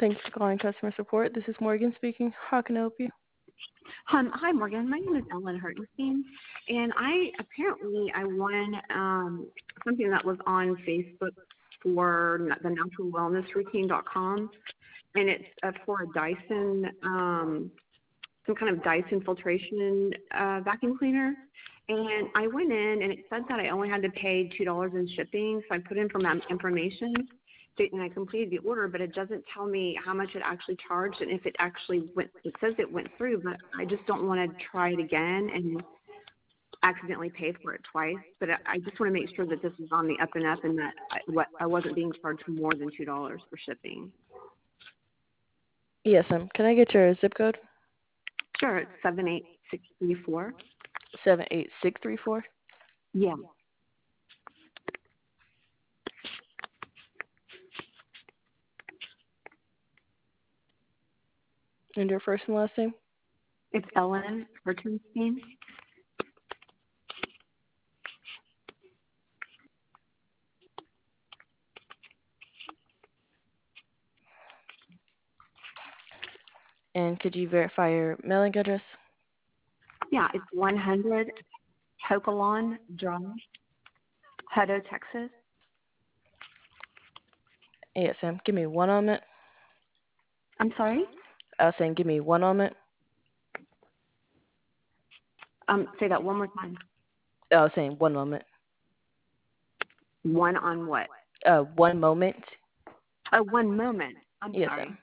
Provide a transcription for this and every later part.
Thanks for calling customer support. This is Morgan speaking. How can I help you? Hi, Morgan. My name is Ellen Hertenstein, and I won something that was on Facebook for the naturalwellnessroutine.com, and it's for a Dyson, some kind of Dyson filtration vacuum cleaner. And I went in, and it said that I only had to pay $2 in shipping, so I put in for my information, and I completed the order, but it doesn't tell me how much it actually charged and if it actually went. It says it went through, but I just don't want to try it again and accidentally pay for it twice. But I just want to make sure that this is on the up and up and that I wasn't being charged more than $2 for shipping. Yes, can I get your zip code? Sure, it's 78634. 78634. Yeah. And your first and last name? It's Ellen Hertenstein. And could you verify your mailing address? Yeah, it's 100 Hokalon Drive, Hutto, Texas. Yes, give me one moment. I'm sorry? I was saying give me one moment. Say that one more time. I was saying one moment. One on what? One moment. Oh, one moment. I'm Yes, sorry.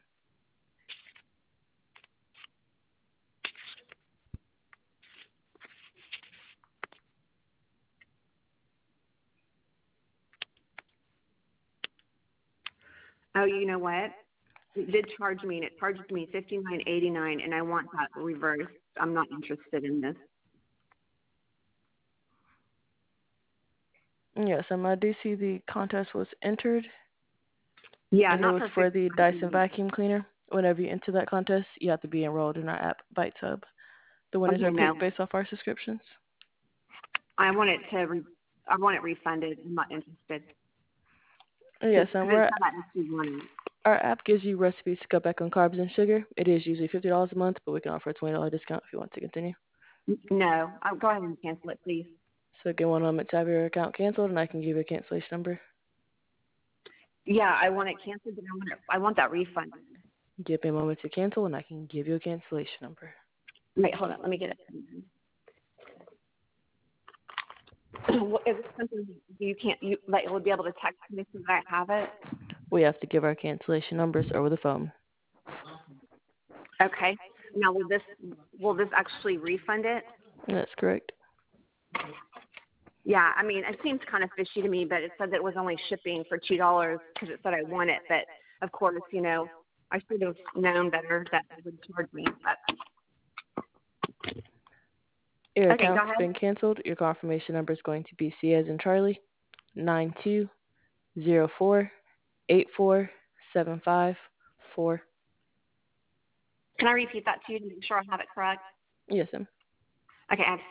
Oh, you know what? It did charge me, and it charged me $59.89, and I want that reversed. I'm not interested in this. Yes, I do see the contest was entered. Yeah, and it not was for for the Dyson 59. vacuum cleaner. Whenever you enter that contest, you have to be enrolled in our app, Bites Hub. The winners Okay, are no. picked based off our subscriptions. I want it I want it refunded. I'm not interested. Yes, and Money. our app gives you recipes to cut back on carbs and sugar. It is usually $50 a month, but we can offer a $20 discount if you want to continue. No, I'll go ahead and cancel it, please. So give one moment to have your account canceled, and I can give you a cancellation number. Yeah, I want it canceled, but I want that refunded. Give me a moment to cancel, and I can give you a cancellation number. Wait, hold on. Let me get it. Is it something you will be able to text me so that I have it? We have to give our cancellation numbers over the phone. Okay. Now, will this actually refund it? That's correct. Yeah, I mean, it seems kind of fishy to me, but it said that it was only shipping for $2 because it said I won it. But of course, I should have known better that it would charge me. Your Okay, go account's ahead. been canceled. Your confirmation number is going to be C as in Charlie, 9204847544. Can I repeat that to you to make sure I have it correct? Yes, ma'am. Okay, I have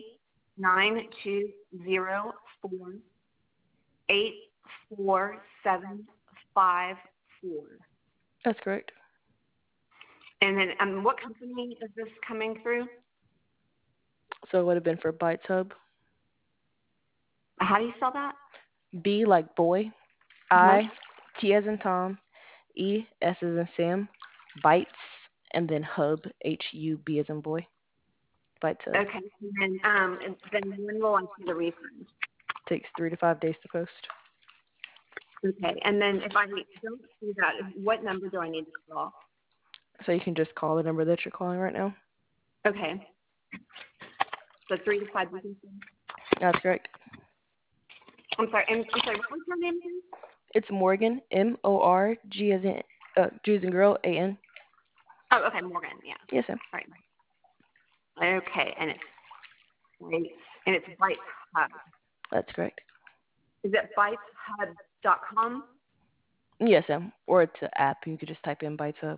C 9204847544. That's correct. And then what company is this coming through? So it would have been for Bites Hub. How do you spell that? B like boy, I, T as in Tom, E, S as in Sam, Bites, and then Hub, H-U-B as in boy. Bites Hub. Okay, and then when will I see the refund? Takes 3 to 5 days to post. Okay, and then if I don't see that, what number do I need to call? So you can just call the number that you're calling right now. Okay. So 3 to 5 business days? That's correct. I'm sorry, what was your name again? It's Morgan, M-O-R-G as in, G as in girl, A-N. Oh, okay, Morgan, yeah. Yes, ma'am. Right. Okay, and it's Bites Hub. That's correct. Is it biteshub.com? Yes, ma'am. Or it's an app. You could just type in Bites Hub.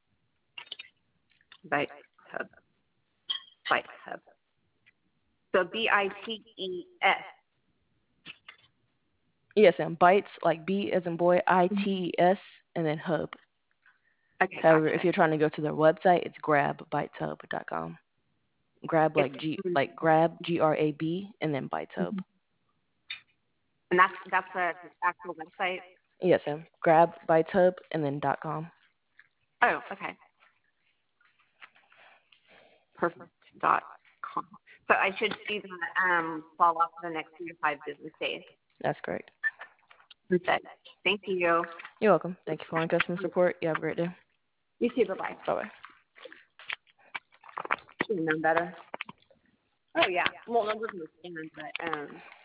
Bites Hub. Bites Hub. So B-I-T-E-S. Yes, ma'am. Bites, like B as in boy, I-T-E-S, and then Hub. Okay, However, if gotcha. you're trying to go to their website, it's grabbiteshub.com. Grab It's like grab GRAB and then biteshub. and that's the actual website. Yes, ma'am. Grab biteshub and then .com. Oh, okay. Perfect. .com. So I should see that fall off the next 3 to 5 business days. That's correct. Perfect. Thank you. You're welcome. Thank you for calling customer support. You have a great day. You too. Bye bye. Bye bye. Should have known better. Oh yeah. Well, numbers understand, but